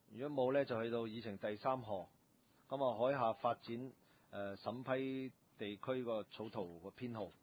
如果冇咧，就去到議程第3項。咁啊，海下發展審批地區個草圖個編號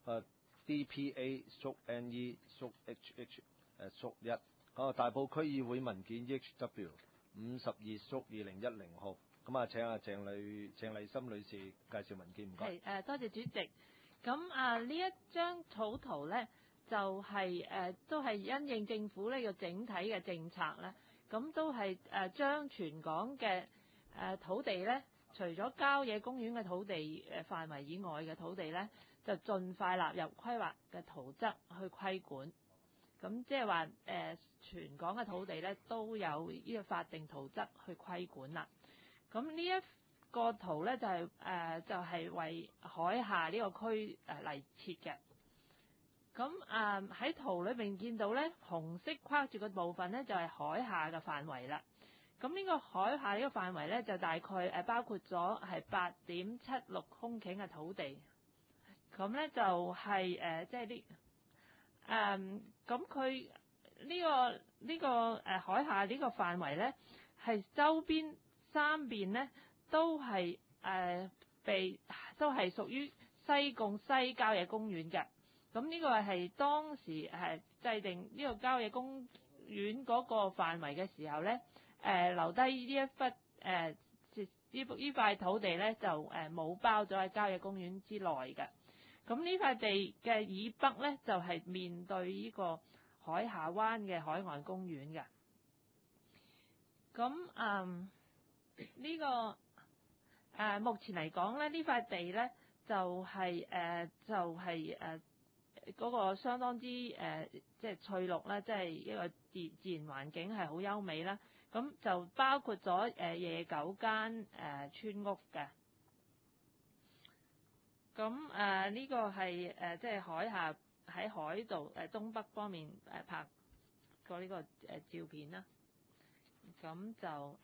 DPA/NE/HH/1。咁啊，大埔區議會文件 EHW 52/2010號。咁啊，請阿鄭麗心女士介紹文件，唔該。 係多謝主席。咁呢一張草圖咧，就係都係因應政府呢個整體嘅政策咧，咁都係將全港嘅土地咧，除咗郊野公園嘅土地範圍以外嘅土地咧，就盡快納入規劃嘅圖則去規管。咁即係話全港嘅土地咧都有呢個法定圖則去規管啦。咁呢一個圖咧就係為海下呢個區嚟設嘅。咁喺圖裏邊見到咧，紅色框住嘅部分咧就係海下嘅範圍啦。咁呢個海下呢個範圍咧就大概包括咗係8.76公頃嘅土地。咁咧就係即係啲咁佢呢個海下呢個範圍咧係周邊3邊咧都係都係屬於西貢西郊野公園嘅。咁呢個係當時制定呢個郊野公園嗰個範圍嘅時候咧，留低呢一忽呢塊土地咧就冇包咗喺郊野公園之內嘅。咁呢塊地嘅以北咧就係面對呢個海下灣嘅海岸公園嘅。咁呢個目前嚟講咧，呢塊地咧就係嗰個相當之即係翠綠啦，即係一個自然環境係好優美啦。咁就包括咗29間村屋嘅。咁呢個係即係海下喺海度東北方面拍過呢個照片啦。咁就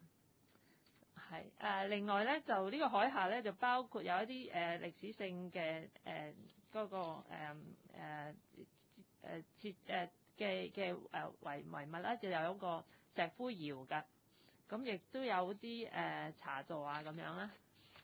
另外咧就呢個海下咧就包括有一啲歷史性嘅嗰個嘅遺物啦，就有一個石灰窯㗎。咁亦都有啲茶座啊咁樣啦。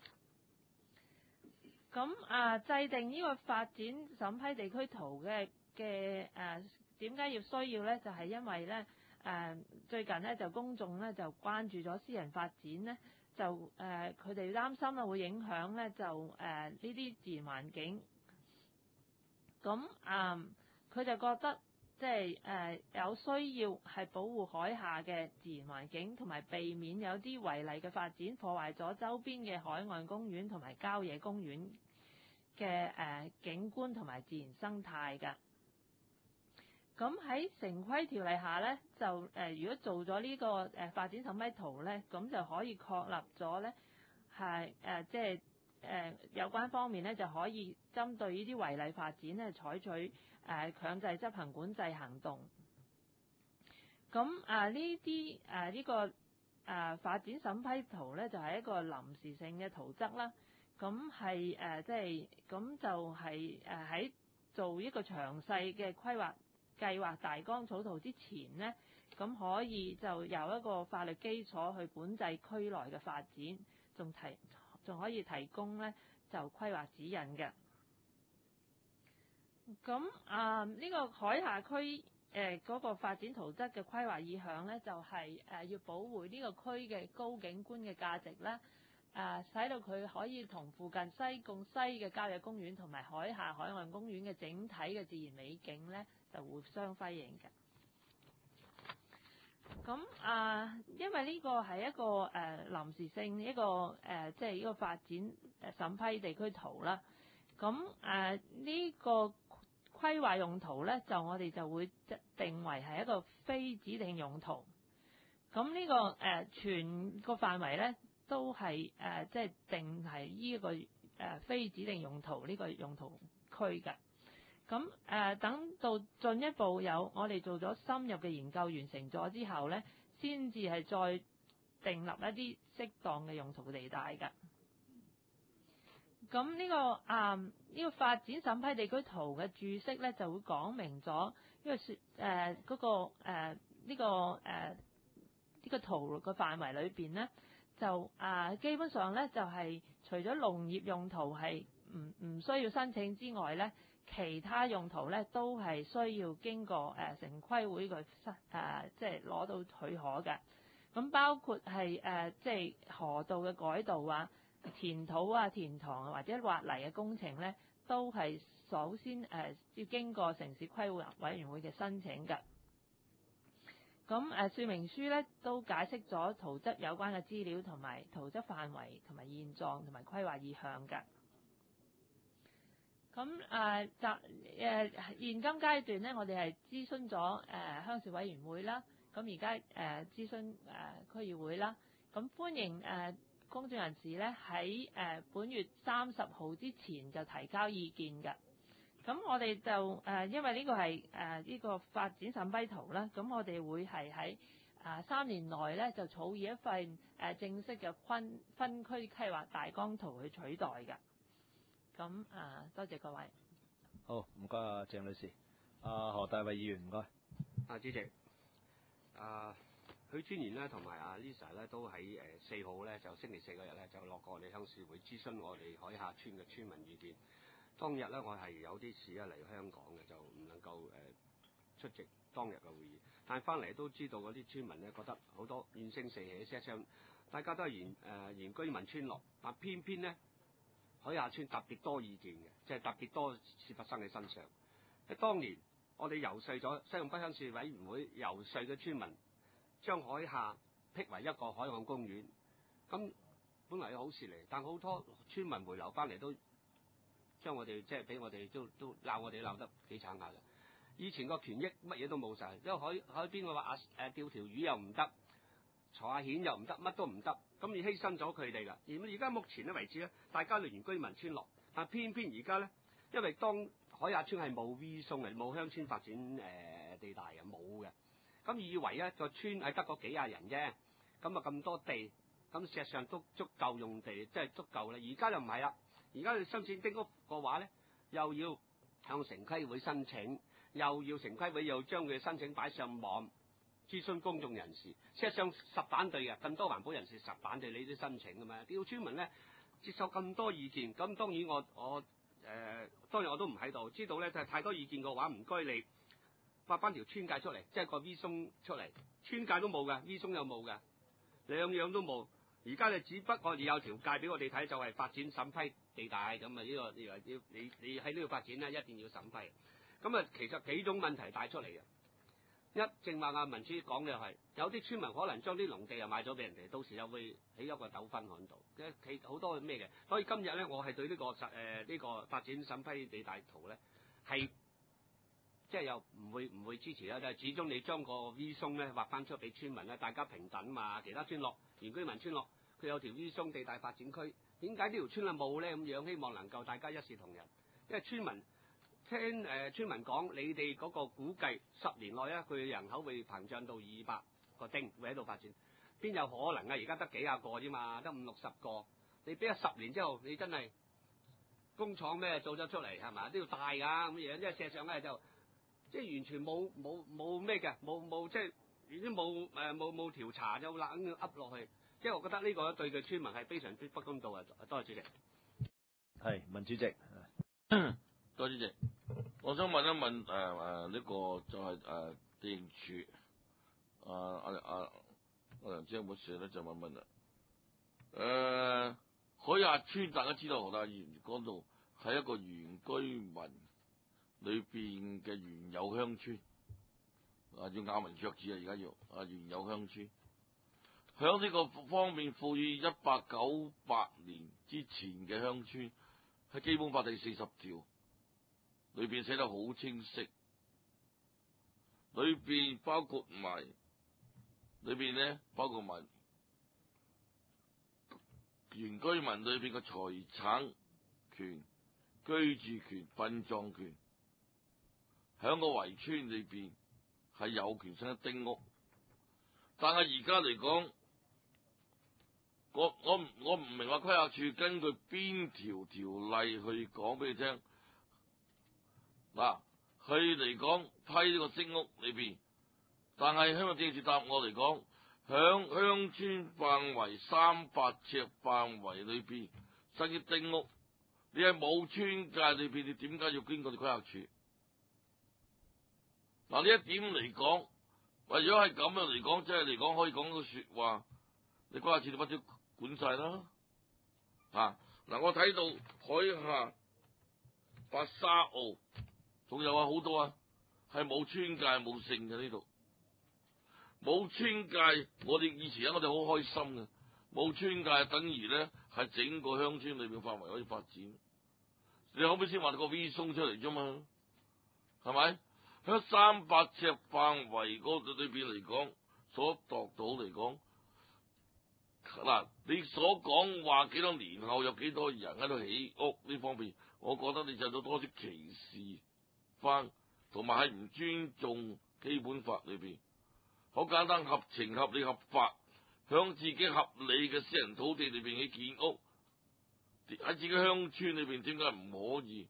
咁制定呢個發展審批地區圖嘅點解要需要咧？就係因為咧最近咧就公眾咧就關注咗私人發展咧，就佢哋擔心啊會影響咧就呢啲自然環境。咁佢就覺得即係有需要係保護海下嘅自然環境，同埋避免有啲違例嘅發展破壞咗周邊嘅海岸公園同埋郊野公園嘅景觀同埋自然生態㗎。咁喺城規條例下咧，就如果做咗呢個發展審批圖咧，咁就可以確立咗咧係即係有關方面咧就可以針對呢啲違例發展咧採取強制執行管制行動。咁呢個發展審批圖咧就係一個臨時性嘅圖則啦。咁係即係咁就係喺做一個詳細嘅規劃計劃大綱草圖之前呢，咁可以就有一個法律基礎去管制區內嘅發展，仲可以提供咧就規劃指引嘅。咁呢個海下區嗰個發展圖則嘅規劃意向咧，就係要保護呢個區嘅高景觀嘅價值啦。使到佢可以同附近西貢西嘅郊野公園同埋海下海岸公園嘅整體嘅自然美景咧，就互相輝映嘅。咁因為呢個係一個臨時性一個即係呢個發展審批地區圖啦。咁呢個規劃用途咧，就我哋就會定為係一個非指定用途。咁呢個全個範圍咧，都係即係定係呢個非指定用途呢個用途區㗎。咁等到進一步我哋做咗深入嘅研究完成咗之後咧，先至係再訂立一啲適當嘅用途地帶㗎。咁呢個發展審批地區圖嘅註釋咧，就會講明咗呢個個圖個範圍裏邊咧，就基本上咧就係除咗農業用途係唔需要申請之外咧，其他用途咧都係需要經過城規會嘅即係攞到許可嘅。咁包括係即係河道嘅改道啊、填土啊、填塘或者挖泥嘅工程咧，都係首先要經過城市規劃委員會嘅申請嘅。咁說明書咧都解釋咗圖則有關嘅資料同埋圖則範圍同埋現狀同埋規劃意向嘅。咁現今階段咧，我哋係諮詢咗鄉事委員會啦，咁而家諮詢區議會啦，咁歡迎公眾人士咧喺本月30號之前就提交意見嘅。咁我哋就因為呢個係呢個發展審批圖啦，咁我哋會係喺3年內咧就草擬一份正式嘅分區規劃大綱圖去取代嘅。咁多謝各位。 好，唔該啊，鄭女士。何大衛議員，唔該。 主席，許專員咧同埋Lisa 咧都喺4號咧就星期4嗰日咧就落過我哋鄉事會諮詢我哋海下村嘅村民意見。當日咧我係有啲事嚟香港嘅，就唔能夠出席當日嘅會議，但係翻嚟都知道嗰啲村民咧覺得好多怨聲四起，事實上大家都係原居民村落，但偏偏咧海下村特別多意見嘅，即係特別多事發生喺身上。當年我哋游說咗西貢北鄉事委員會游說嘅村民，將海下辟為一個海岸公園，咁本來係好事嚟，但好多村民回流翻嚟都將我哋即係俾我哋都鬧我哋鬧得幾慘下嘅。以前個權益乜嘢都冇晒，因為海邊嘅話釣條魚又唔得，坐下蜆又唔得，乜都唔得，咁而犧牲咗佢哋啦。而家目前咧為止咧，大家都原居民村落，但偏偏而家咧，因為當海下村係冇 V 松嘅，冇鄉村發展地帶嘅，冇嘅。咁以為一個村係得個幾廿人啫，咁咁多地，咁事實上都足夠用地，即係足夠啦。而家就唔係啦，而家你申請丁屋嘅話咧，又要向城規會申請，又要城規會又將佢申請擺上網諮詢公眾人士，事實上實反對嘅，咁多環保人士實反對你啲申請㗎嘛。叫村民咧接受咁多意見，咁當然當然我都唔喺度，知道咧就係太多意見嘅話，唔該你畫翻條村界出嚟，即係個 V 松出嚟，村界都冇嘅 V 松又冇嘅，兩樣都冇。而家就只不過有條界俾我哋睇，就係發展審批地帶咁啊！呢個要你喺呢度發展咧，一定要審批。咁啊，其實幾種問題帶出嚟嘅。一正話阿文書講嘅係，有啲村民可能將啲農地又賣咗俾人哋，到時又會起一個糾紛喺度。其好多咩嘅，所以今日咧，我係對呢個發展審批地帶圖咧係即係又唔會支持啦。但係始終你將個 V 松咧劃翻出俾村民咧，大家平等嘛。其他村落原居民村落佢有條 V 松地帶發展區，點解呢條村啊冇咧？咁樣希望能夠大家一視同仁，因為村民。聽村民講，你哋嗰個估計10年內咧，佢嘅人口會膨脹到200個丁，會喺度發展，邊有可能啊？而家得幾廿個啫嘛，得50-60個。你俾咗10年之後，你真係工廠咩做咗出嚟係嘛？都要大㗎咁樣，因為事實上咧就即係完全冇咩嘅，冇即係已經冇調查就冷噏落去，即係我覺得呢個對佢村民係非常之不公道啊！多謝主席。 係文主席。 多謝主席，我想問一問呢個就係地政處我梁知有冇事咧？就問啦。海下村大家知道，何大議員講到係一個原居民裏邊嘅原有鄉村，要咬文嚼字啊！而家要原有鄉村，響呢個方面賦予1898年之前嘅鄉村，喺基本法第40條。裏邊寫得好清晰，裏邊包括埋原居民裏邊嘅財產權、居住權、殯葬權，響個圍村裏邊係有權生一丁屋。但係而家嚟講，我唔明白規劃處根據邊條條例去講俾你聽。嗱，佢嚟講批呢個丁屋裏邊，但係香港政治答我嚟講， 響鄉村範圍300尺範圍裏邊新嘅丁屋，你喺冇村界裏邊，你點解要經過你規劃處？嗱，呢一點嚟講，如果係咁樣嚟講，即係嚟講可以講個說話，你規劃處你乜都管晒啦。嗱，我睇到海下、白沙澳，仲有好多啊，係冇村界冇姓嘅呢度。冇村界，我哋以前我哋好開心嘅，冇村界等於咧係整個鄉村裏邊範圍可以發展。你可唔可以先話個 V 松出嚟啫嘛？係咪？喺300尺範圍嗰度裏邊嚟講，所度到嚟講，嗱，你所講話幾多年後有幾多人喺度起屋呢方面，我覺得你就到多啲歧視翻，同埋係唔尊重基本法裏邊。好簡單，合情合理合法，響自己合理嘅私人土地裏邊起建屋，喺自己鄉村裏邊點解唔可以？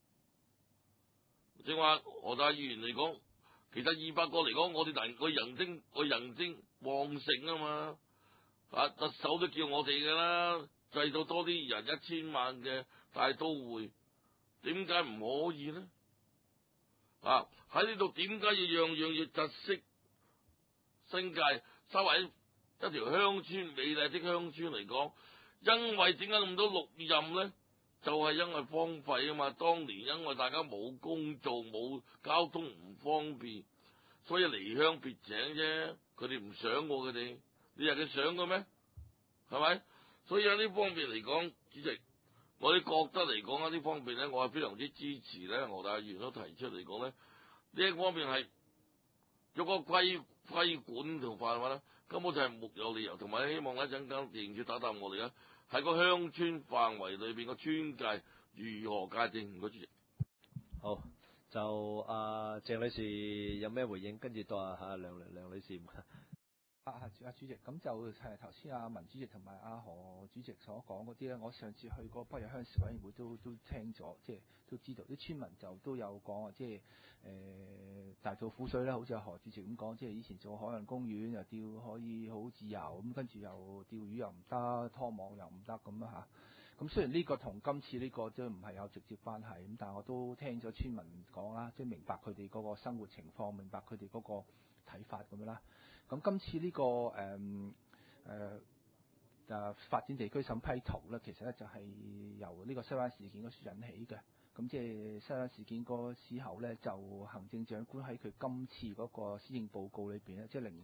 正話何大議員嚟講，其實200個嚟講，我哋個人精旺盛啊嘛，特首都叫我哋㗎啦，製造多啲人1000萬嘅大都會，點解唔可以呢？喺呢度點解要樣樣要窒息？新界稍為一條鄉村美麗的鄉村嚟講，因為點解咁多綠蔭呢？就係因為荒廢啊嘛。當年因為大家冇工做，冇交通唔方便，所以離鄉別井啫。佢哋唔想喎，佢哋你係佢想嘅咩？係咪？所以喺呢方面嚟講，主席，我哋覺得嚟講喺呢方面咧，我係非常之支持咧。何大議員都提出嚟講咧，呢一方面係有個規管條範圍咧，根本就係沒有理由，同埋希望一陣間認住打答我哋咧，喺個鄉村範圍裏邊個村界如何界定？唔該，主席。 好，就鄭女士有咩回應？跟住到梁女士。 主席，咁就係頭先文主席同埋何主席所講嗰啲咧，我上次去過北約鄉事委員會都聽咗，即係都知道啲村民就都有講即係大肚苦水咧，好似何主席咁講，即係以前做海洋公園又釣可以好自由，咁跟住又釣魚又唔得，拖網又唔得咁啊嚇。咁雖然呢個同今次呢個都唔係有直接關係，咁但係我都聽咗村民講啦，即係明白佢哋嗰個生活情況，明白佢哋嗰個睇法咁樣啦。咁今次呢個發展地區審批圖咧，其實咧就係由呢個西灣事件嗰時引起嘅。咁即係西灣事件嗰時候咧，就行政長官喺佢今次嗰個施政報告裏邊咧，即係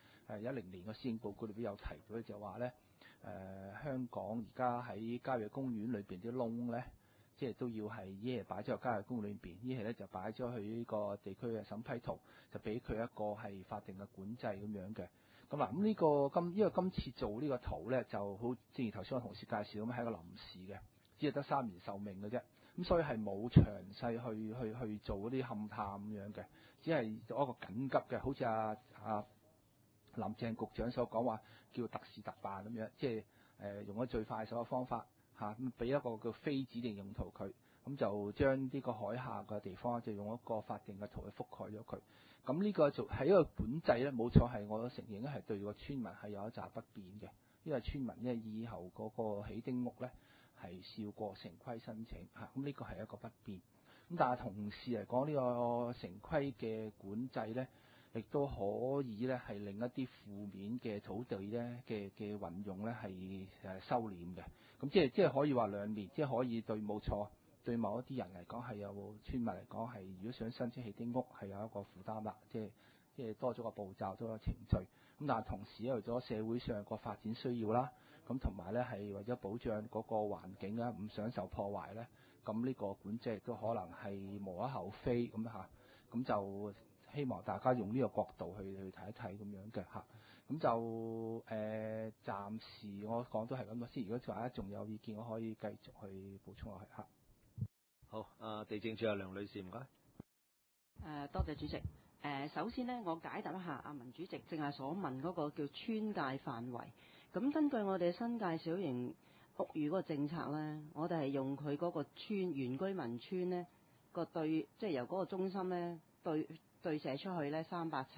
10年個施政報告裏邊有提到咧，就話咧香港而家喺郊野公園裏邊啲窿咧，即係都要係一係擺咗喺郊野公園裏邊，一係咧就擺咗去呢個地區嘅審批圖，就俾佢一個係法定嘅管制咁樣嘅。咁嗱，因為今次做呢個圖咧，就好正如頭先我同事介紹咁，係一個臨時嘅，只係得3年壽命嘅啫。咁所以係冇詳細去做嗰啲勘探咁樣嘅，只係做一個緊急嘅，好似林鄭局長所講話叫特事特辦咁樣，即係用咗最快手嘅方法咁俾一個叫非指定用途佢，咁就將呢個海下嘅地方就用一個法定嘅圖去覆蓋咗佢。咁呢個就係一個管制咧，冇錯係我都承認咧係對個村民係有一紮不便嘅，因為村民因為以後嗰個起丁屋咧係少過城規申請咁呢個係一個不便。咁但係同時嚟講，呢個城規嘅管制咧，亦都可以咧係令一啲負面嘅土地咧嘅運用咧係收斂嘅。咁即係可以話兩面，即係可以對冇錯。對某一啲人嚟講係有村民嚟講係，如果想申請起丁屋係有一個負擔啦，即係多咗個步驟，多咗程序。咁但係同時為咗社會上個發展需要啦，咁同埋咧係為咗保障嗰個環境咧，唔想受破壞咧，咁呢個管制亦都可能係無可厚非咁嚇。咁就希望大家用呢個角度去睇一睇咁樣嘅嚇。咁就暫時我講都係咁多先。如果大家仲有意見，我可以繼續去補充落去嚇。 好，地政處梁女士唔該。 多謝主席。首先呢，我解答一下文主席正係所問嗰個叫村界範圍。咁根據我哋新界小型屋宇嗰個政策呢，我哋係用佢嗰個村原居民村呢個對，即係由嗰個中心呢對射出去呢300尺，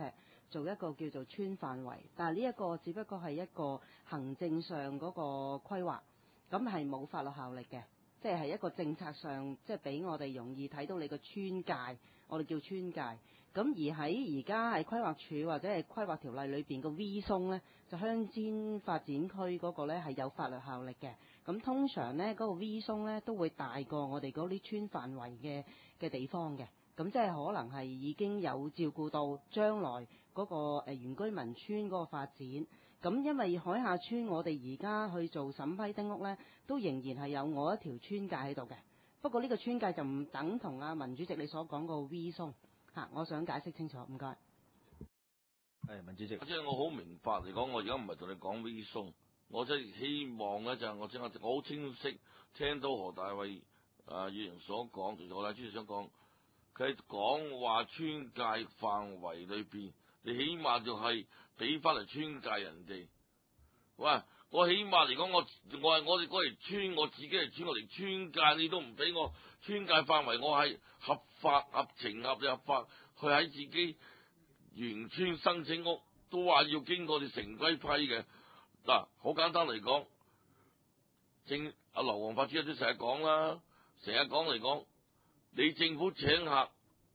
做一個叫做村範圍，但係呢一個只不過係一個行政上嗰個規劃，咁係冇法律效力嘅，即係一個政策上，即係俾我哋容易睇到你個村界，我哋叫村界。咁而喺而家係規劃署或者係規劃條例裏邊個 V 松呢，就鄉郊發展區嗰個呢係有法律效力嘅。咁通常呢，嗰個 V 松呢都會大過我哋嗰啲村範圍嘅地方嘅。咁即係可能係已經有照顧到將來嗰個原居民村嗰個發展。咁因為海下村我哋而家去做審批丁屋呢，都仍然係有我一條村界喺度嘅。不過呢個村界就唔等同阿文主席你所講個 V 松。我想解釋清楚，唔該。 係文主席， 即係我好明白嚟講，我而家唔係同你講 V 松，我真係希望咧就係我好清晰聽到何大衛議員所講，其實何大主席想講，佢講話村界範圍裏邊，你起碼就係俾翻嚟村界人哋。喂，我起碼嚟講，我哋嗰條村，我自己係村，我哋村界你都唔俾我村界範圍，我係合法合情合法去喺自己原村申請屋，都話要經過你城規批嘅。嗱，好簡單嚟講，劉皇發主席都成日講啦，成日講嚟講，你政府請客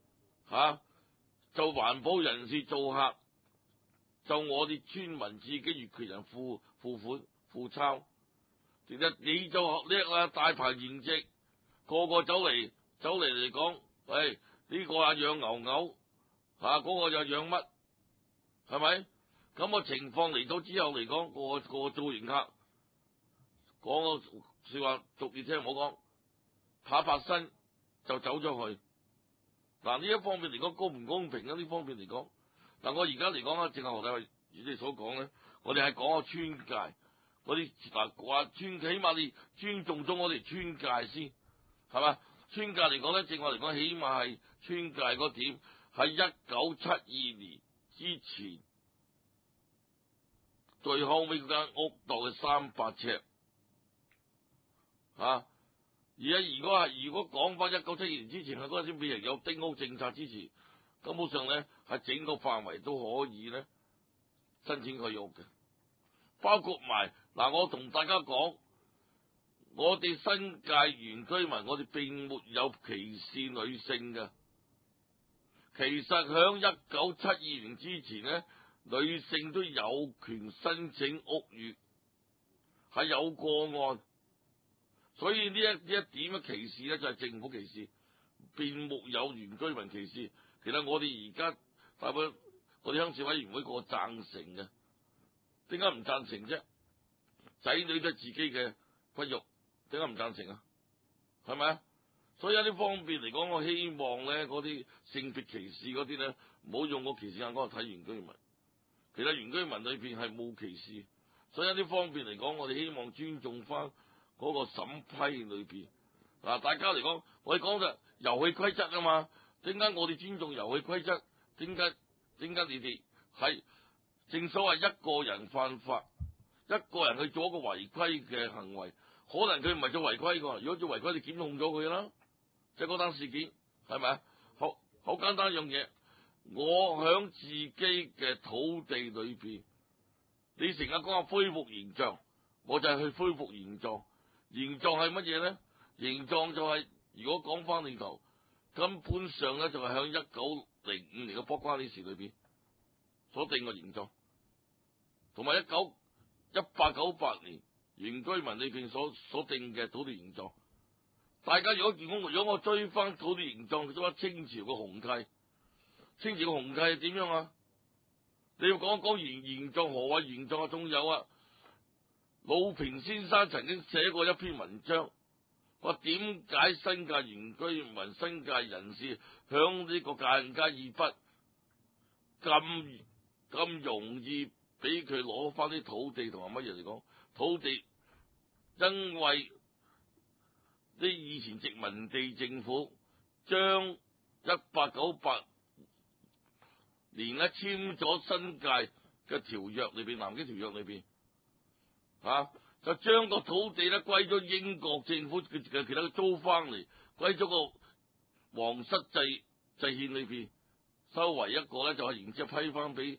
就環保人士做客，就我哋村民自己業權人付款付鈔，其實你就叻啦，大排筵席，個個走嚟嚟講，喂，呢個養牛，嗰個又養乜，係咪？咁個情況嚟到之後嚟講，個做完客，講個說話俗語聽唔好講，拍身就走咗去。嗱，呢一方面嚟講公唔公平啊？呢方面嚟講，嗱，我而家嚟講啊，正係何大衛如你所講咧，我哋係講個村界，嗰啲話村，起碼你尊重咗我哋村界先，係嘛？村界嚟講咧，正我嚟講，起碼係村界嗰點喺1972年之前，最後尾嗰間屋度嘅300尺，如果講翻1972年之前，係嗰陣時未人有丁屋政策之前，根本上咧係整個範圍都可以咧申請佢屋嘅，包括埋嗱，我同大家講，我哋新界原居民，我哋並沒有歧視女性嘅。其實響1972年之前咧，女性都有權申請屋宇，係有個案。所以呢一點嘅歧視咧，就係政府歧視，並沒有原居民歧視。其實我哋而家大部分我哋鄉事委員會個贊成嘅，點解唔贊成啫？仔女都係自己嘅骨肉，點解唔贊成啊？係咪啊？所以喺呢方面嚟講，我希望咧嗰啲性別歧視嗰啲咧，唔好用個歧視眼光去睇原居民。其實原居民裏邊係冇歧視，所以喺呢方面嚟講，我哋希望尊重翻嗰個審批裏邊。嗱，大家嚟講，我哋講就遊戲規則啊嘛。點解我哋尊重遊戲規則？點解你哋係正所謂一個人犯法，一個人去做一個違規嘅行為，可能佢唔係做違規㗎。如果做違規，你檢控咗佢啦。即係嗰單事件，係咪啊？好簡單一樣嘢，我響自己嘅土地裏邊，你成日講話恢復原狀，我就係去恢復原狀。原狀係乜嘢咧？原狀就係、如果講翻轉頭，根本上咧就係響1905年嘅波瓜呢事裏邊所定嘅原狀，同埋1898年原居民裏邊所定嘅土地原狀。大家如果我追翻土地原狀，佢話清朝嘅紅契，清朝嘅紅契係點樣啊？你要講原狀，何謂原狀啊？仲有啊，魯平先生曾經寫過一篇文章，話點解新界原居民、新界人士響呢個界限街以北咁容易俾佢攞翻啲土地同埋乜嘢嚟講？土地因為啲以前殖民地政府將1898年咧簽咗新界嘅條約裏邊，南京條約裏邊就將個土地咧歸咗英國政府嘅其他租翻嚟，歸咗個皇室制憲裏邊， 收為一個咧，就係然之後批翻俾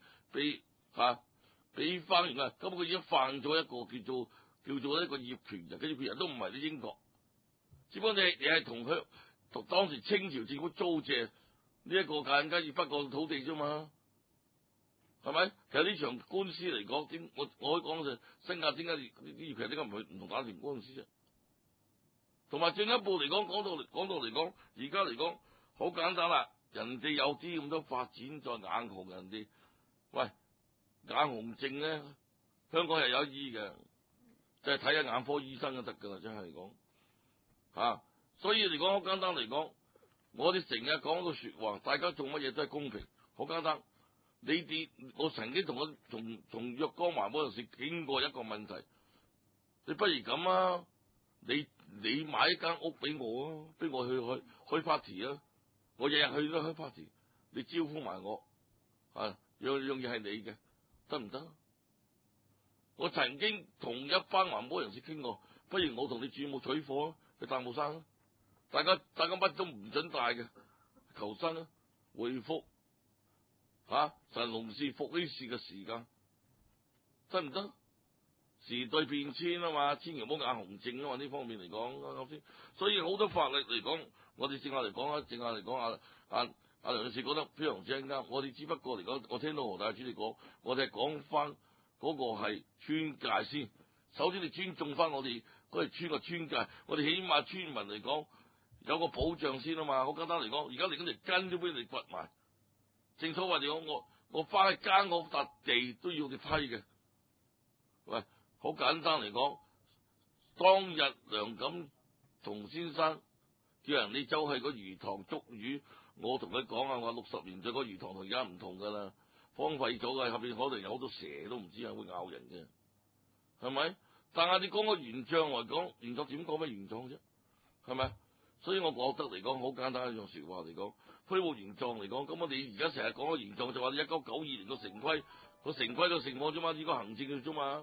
翻完啦。咁佢已經犯咗一個叫做一個業權人，跟住業權人都唔係啲英國，只不過你係同當時清朝政府租借呢一個更加要北角土地啫嘛，係咪？其實呢場官司嚟講，我可以講就新界點解啲業權人點解唔同打團官司啫？同埋進一步嚟講，講到嚟講，而家嚟講好簡單啦。人哋有啲咁多發展在眼紅人哋，喂，眼紅症咧，香港係有醫嘅，就係睇下眼科醫生就得噶啦，真係嚟講所以嚟講好簡單嚟講，我哋成日講個說話，大家做乜嘢都係公平，好簡單。我曾經同若干環保人士傾過一個問題，你不如咁啊，你買一間屋俾我啊，俾我去開 party 啊，我日日去都開 party， 你招呼埋我，樣嘢係你嘅，得唔得？我曾經同一班環保人士傾過，不如我同你轉冇取貨啊，去大帽山啊，大家乜都唔准帶嘅，求生啊，回復神農氏復呢事嘅時間，得唔得？時代變遷啊嘛，千祈唔好眼紅症啊嘛，呢方面嚟講啱先。所以好多法律嚟講，我哋正下嚟講阿梁女士講得非常之啱。我哋只不過嚟講，我聽到何大主席講，我哋係講翻嗰個係村界先。首先你尊重翻我哋嗰條村嘅村界，我哋起碼村民嚟講有個保障先啊嘛。好簡單嚟講，而家嚟緊條根都俾你掘埋。正所謂嚟講，我翻去耕嗰笪地都要你批嘅。喂，好簡單嚟講，當日梁錦松先生叫人你走去個魚塘捉魚，我同佢講啊，我話60年代個魚塘同而家唔同噶啦，荒廢咗嘅，後邊可能有好多蛇都唔知係會咬人嘅，係咪？但係你講個原狀嚟講，原狀點講咩原狀啫？係咪？所以我覺得嚟講好簡單一樣說話嚟講，恢復原狀嚟講，咁我哋而家成日講個原狀就話你1992年個城規嘅情況啫嘛，呢個行政嘅啫嘛。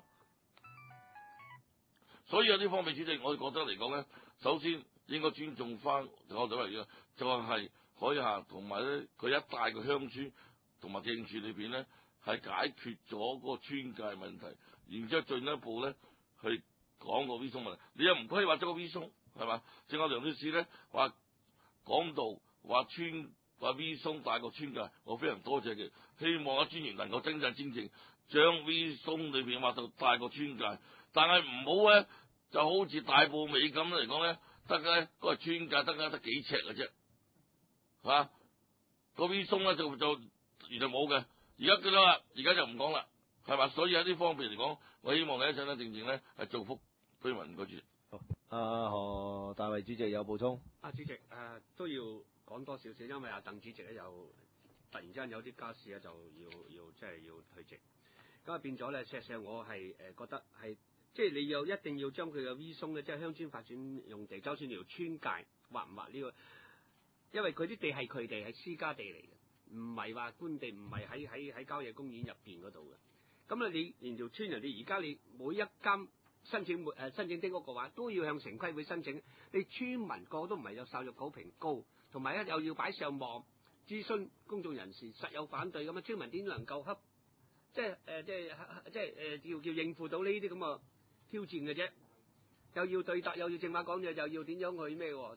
所以有啲方面主席，我哋覺得嚟講咧，首先應該尊重翻我哋嚟嘅，就係海峽同埋咧佢一帶嘅鄉村同埋政處裏邊咧，係解決咗嗰個村界問題，然之後進一步咧去講個 V 松問題。你又唔規劃咗個 V 松係嘛？正我梁女士咧話講到話V 松大過村界，我非常多謝佢，希望阿專員能夠真正將 V 松裏邊劃到大過村界。但係唔好咧，就好似大埔尾咁嚟講咧，得咧嗰個村界得幾尺嘅啫，個 V 松咧就原來冇嘅，而家幾多啦？而家就唔講啦，係嘛？所以喺呢方面嚟講，我希望你一陣咧正正咧係造福居民個主席。 好，何大衛主席有補充？ 主席都要講多少少，因為鄧主席咧又突然之間有啲家事咧就要即係要退席，咁變咗咧，事實上我係覺得係。即係你一定要將佢嘅 V 松咧，即係鄉村發展用地，就算條村界劃唔劃呢個，因為佢啲地係佢哋係私家地嚟嘅，唔係話官地，唔係喺郊野公園入邊嗰度嘅。咁你連條村人哋而家你每一間申請丁屋嘅話，都要向城規會申請。你村民個都唔係有受育普評高，同埋咧又要擺上網諮詢公眾人士，實有反對咁啊！村民點能夠即係叫應付到呢啲咁嘅挑戰嘅啫，又要對答，又要正話講嘢，又要點樣去咩？要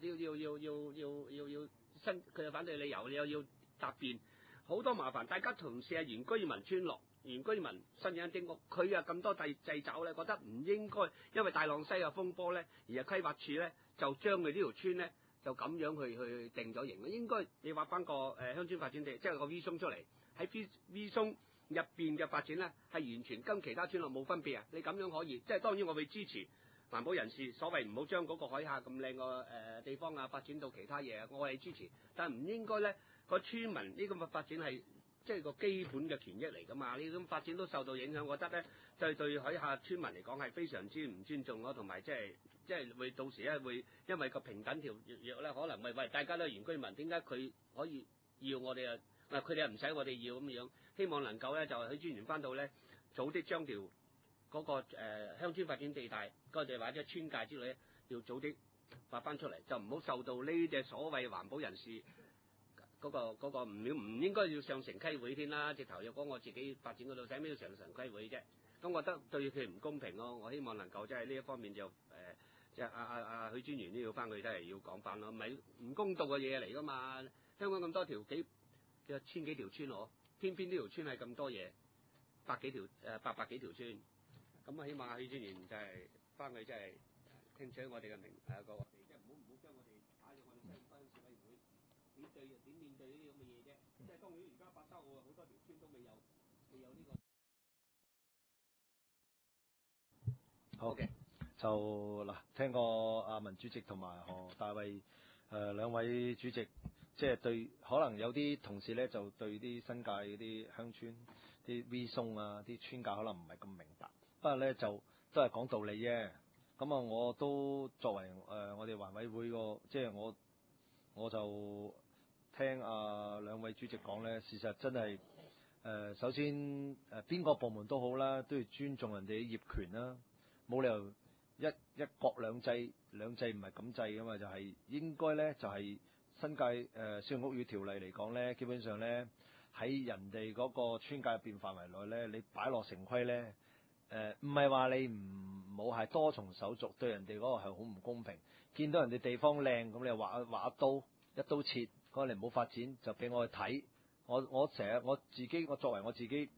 佢有反對理由，你又要答辯，好多麻煩。大家同事係原居民村落，原居民申請丁屋，佢啊咁多掣肘咧，覺得唔應該，因為大浪西嘅風波咧，而係規劃處咧就將佢呢條村咧就咁樣去定咗型。應該你畫翻個鄉村發展地，即係個 V 松出嚟，喺 V 松入邊嘅發展咧，係完全跟其他村落冇分別啊！你咁樣可以，即係當然我會支持環保人士，所謂唔好將嗰個海下咁靚個地方啊發展到其他嘢啊，我係支持，但係唔應該咧個村民呢咁嘅發展係即係個基本嘅權益嚟噶嘛？呢種發展都受到影響，我覺得咧對海下村民嚟講係非常之唔尊重咯，同埋即係會到時咧會因為個平等條約咧，可能喂大家都係原居民，點解佢可以要我哋啊？佢哋又唔使我哋要咁樣，希望能夠咧就喺專員翻到咧早啲將條嗰個鄉村發展地帶嗰地或者村界之類咧，要早啲發翻出嚟，就唔好受到呢隻所謂環保人士嗰個唔應該要上城規會添啦，直頭要講我自己發展嗰度，使咩要上城規會啫？咁我覺得對佢唔公平咯。我希望能夠即係呢一方面就即係阿許專員都要翻佢真係要講翻咯，唔係唔公道嘅嘢嚟噶嘛。香港咁多條千幾條村喎，偏偏呢條村係咁多嘢，800幾條村。咁我希望阿許專員就係翻去即係聽取我哋嘅個，即係唔好將我哋打入我哋鄉事委員會點面對呢啲咁嘅嘢啫。即係當然而家8州好多條村都未有呢個。 好嘅，就嗱，聽過阿文主席同埋何大衛兩位主席，即係對可能有啲同事咧就對啲新界嗰啲鄉村啲 V 松啊啲村界可能唔係咁明白，不過咧就都係講道理啫。咁啊，我都作為我哋環委會個，即係我就聽兩位主席講咧，事實真係首先邊個部門都好啦，都要尊重人哋嘅業權啦。冇理由一國兩制唔係咁制噶嘛，就係應該咧就係新界小型屋宇條例嚟講咧，基本上咧喺人哋嗰個村界入邊範圍內咧，你擺落城規咧，唔係話你唔好係多重手續，對人哋嗰個係好唔公平。見到人哋地方靚，咁你畫一刀切，嗰你唔好發展，就俾我去睇。我成日我作為我自己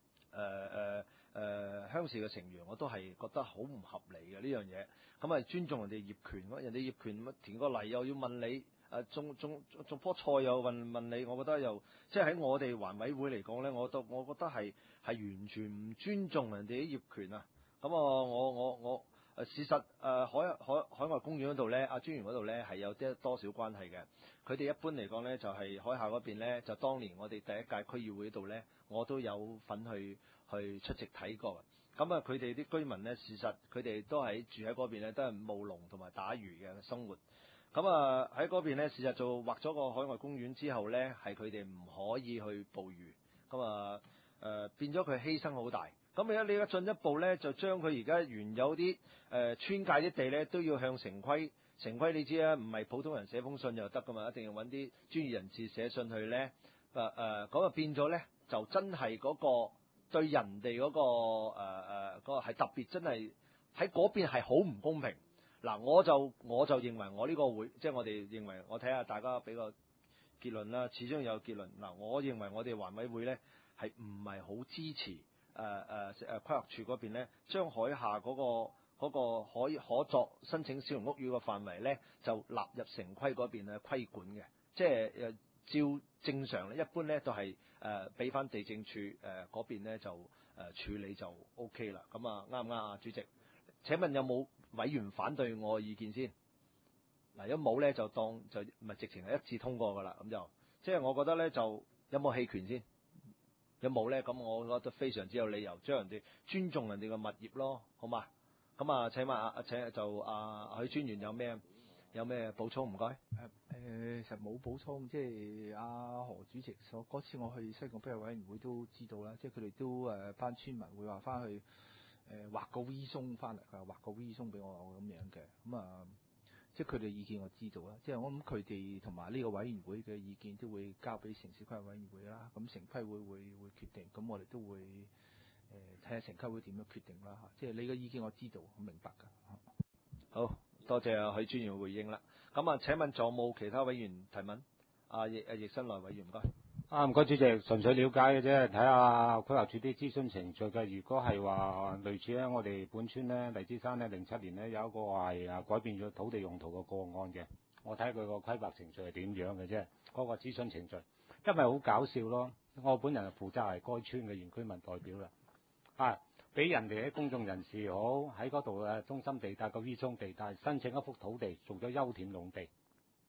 鄉事嘅成員，我都係覺得好唔合理嘅呢樣嘢。咁啊尊重人哋業權，人哋業權填個例又要問你，種棵菜又問你，我覺得又即係喺我哋環委會嚟講咧，我覺得係完全唔尊重人哋啲業權啊！咁我事實海外公園嗰度咧，阿專員嗰度咧係有啲多少關係嘅。佢哋一般嚟講咧，就係海下嗰邊咧，就當年我哋第一屆區議會度咧，我都有份去出席睇過。咁啊，佢哋啲居民咧，事實佢哋都係住喺嗰邊咧，都係務農同埋打魚嘅生活。咁啊喺嗰邊咧，事實就劃咗個海外公園之後咧，係佢哋唔可以去捕魚。咁啊變咗佢犧牲好大。咁而家你而家進一步咧，就將佢而家原有啲村界啲地咧，都要向城規。城規你知啦，唔係普通人寫封信就得噶嘛，一定要揾啲專業人士寫信去咧。咁啊變咗咧，就真係嗰個對人哋嗰個嗰個係特別，真係喺嗰邊係好唔公平。嗱，我就認為我呢個會，即係我哋認為，我睇下大家俾個結論啦。始終有結論。嗱，我認為我哋環委會咧係唔係好支持規劃署嗰邊咧，將海下嗰個可作申請小型屋宇嘅範圍咧，就納入城規嗰邊咧規管嘅。即係照正常咧，一般咧都係俾翻地政處嗰邊咧就處理就 OK 啦。咁啊啱唔啱啊，主席？請問有冇委員反對我嘅意見先？嗱，如果冇咧，就當就咪直情係一致通過噶啦。咁就即係我覺得咧，就有冇棄權先？有冇咧？咁我覺得非常之有理由，將人哋尊重人哋嘅物業咯，好嘛？咁啊，請問許專員有咩補充？唔該。 其實冇補充，即係何主席嗰次我去西貢規劃委員會都知道啦，即係佢哋都班村民會話翻去畫個 V 松翻嚟，佢話畫個 V 松俾我咁樣嘅。咁啊，即係佢哋意見我知道啦，即係我諗佢哋同埋呢個委員會嘅意見都會交俾城市規劃委員會啦，咁城規會會決定，咁我哋都會睇下城規會點樣決定啦嚇。即係你嘅意見我知道，我明白㗎。 好多謝許專員回應啦。咁啊，請問仲有冇其他委員提問？易新來委員唔該。 唔該，主席，純粹了解嘅啫，睇下規劃署啲諮詢程序嘅。如果係話類似咧，我哋本村咧荔枝山咧07年咧有一個係改變咗土地用途嘅個案嘅，我睇佢個規劃程序係點樣嘅啫，嗰個諮詢程序，因為好搞笑咯。我本人係負責係該村嘅原居民代表啦，俾人哋啲公眾人士好喺嗰度中心地帶個 V 松地帶申請一幅土地做咗休田用地，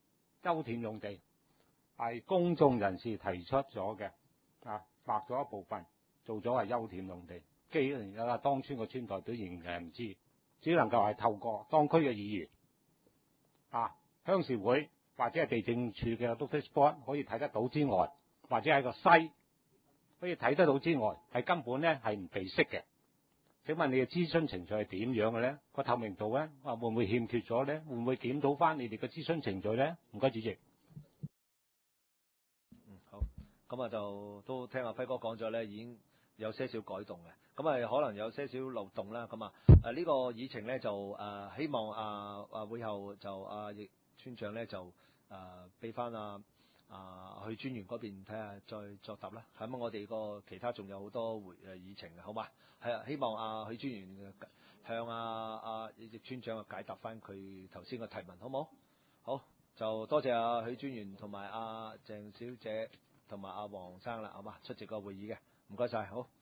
係公眾人士提出咗嘅，劃咗一部分做咗係休田用地。既然有當村個村代表仍然係唔知，只能夠係透過當區嘅議員、鄉事會或者係地政處嘅 notice board 可以睇得到之外，或者係個西可以睇得到之外，係根本咧係唔被識嘅。請問你嘅諮詢程序係點樣嘅咧？個透明度咧，會唔會欠缺咗咧？會唔會檢討翻你哋嘅諮詢程序咧？唔該，主席。 咁啊就都聽阿輝哥講咗咧，已經有些少改動嘅，咁啊可能有些少漏洞啦。咁啊呢個議程咧就希望會後就易村長咧就俾翻許專員嗰邊睇下再作答啦。咁我哋個其他仲有好多議程嘅，好嘛？係啊，希望許專員向易村長解答翻佢頭先嘅提問，好唔好？好，就多謝許專員同埋鄭小姐同埋黃生啦，好嘛？出席個會議嘅，唔該晒，好。